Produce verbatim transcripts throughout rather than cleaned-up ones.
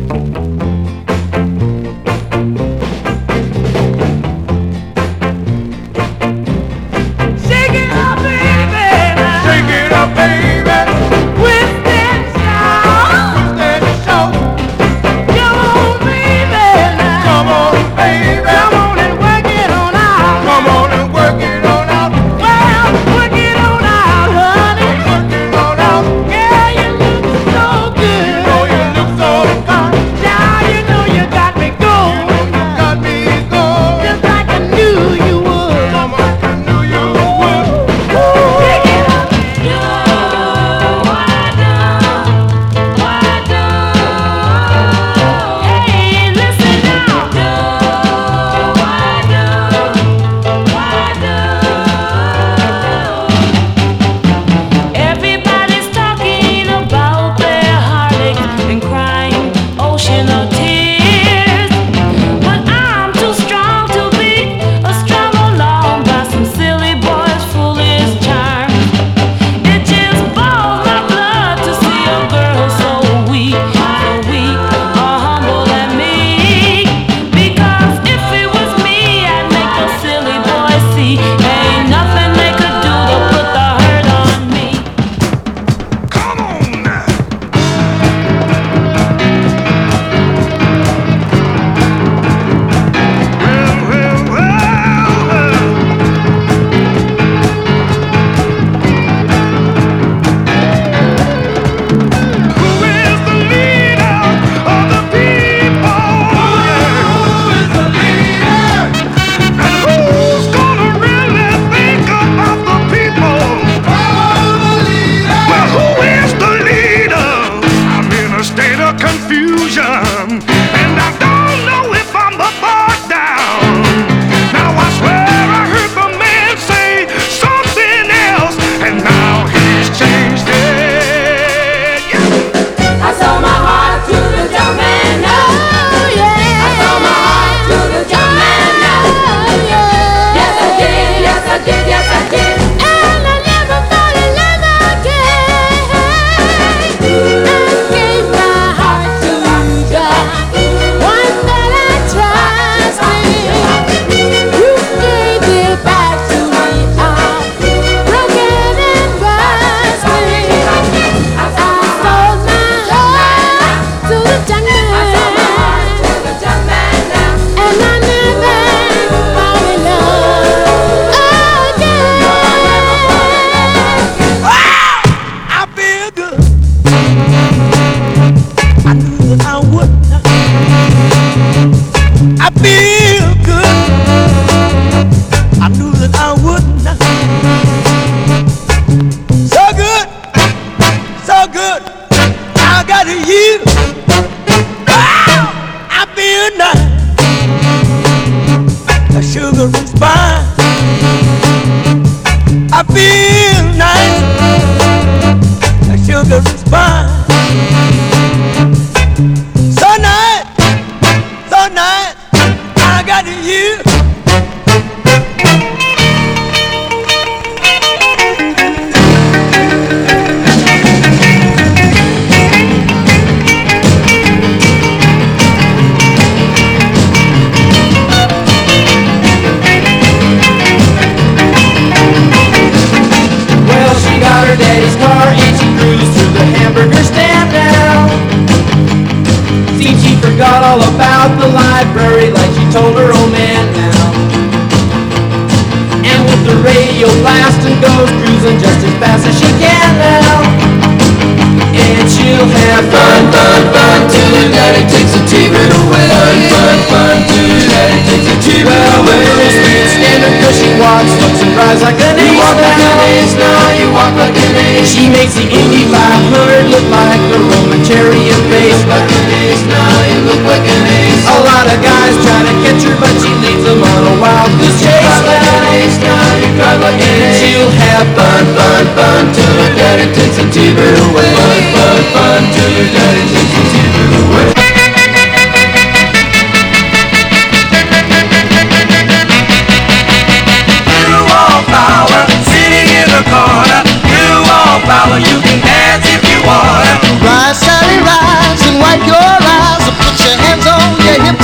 You can dance if you wanna. Rise, Sally, rise and wipe your eyes.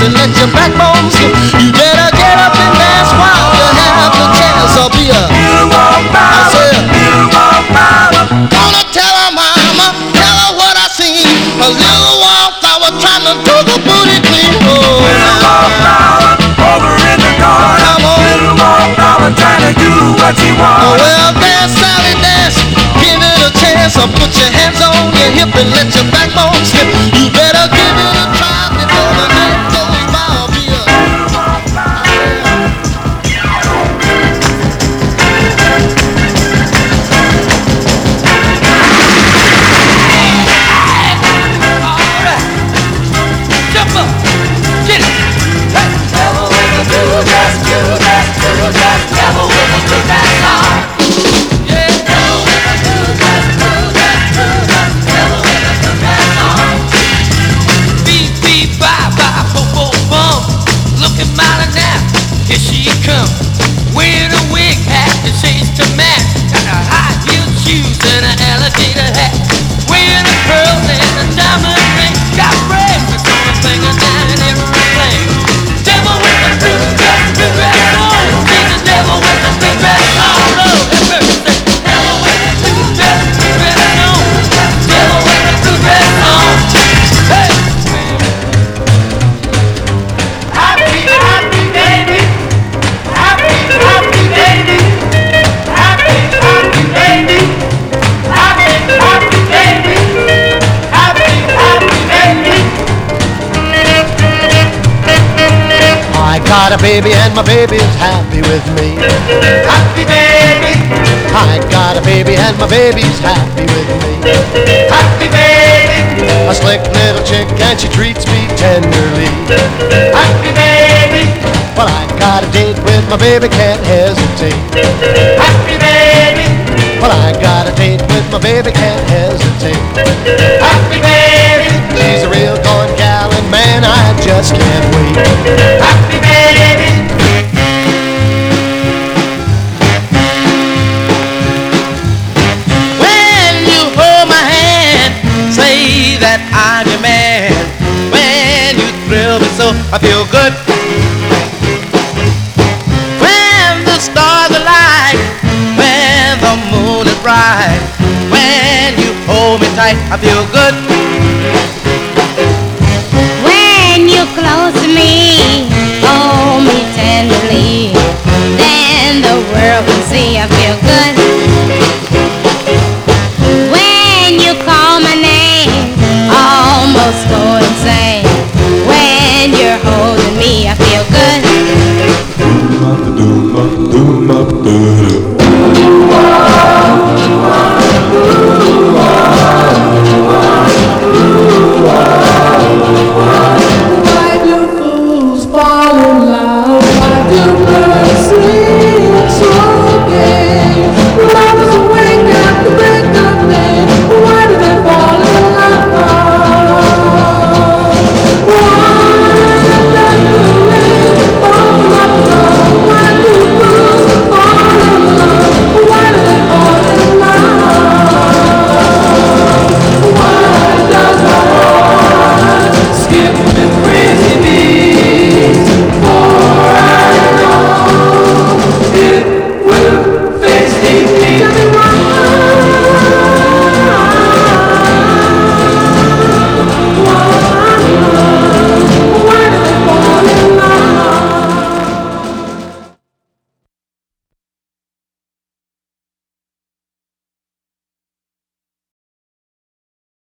and let your backbone skip. You better get up and dance while you have the chance. I'll be a beautiful mama, beautiful mama. Gonna tell her mama, tell her what I seen. A little wallflower trying to do the booty clean. Oh, little wallflower over in the corner. Come on, little wallflower trying to do what you want. Oh, well, dance, Sally, dance. Give it a chance. Or put your hands on your hip and let your backbone slip. You better give it a try before the night goes by. I'll be a got a baby and my baby's happy with me. Happy baby. I got a baby and my baby's happy with me. Happy baby. A slick little chick and she treats me tenderly. Happy baby. Well, I got a date with my baby, can't hesitate. Happy baby. Well, I got a date with my baby, can't hesitate. Happy baby. She's a real going gal and man, I just can't wait. Happy baby. When you hold my hand, say that I'm your man. When you thrill me so, I feel good. When the stars align, when the moon is bright, when you hold me tight, I feel good.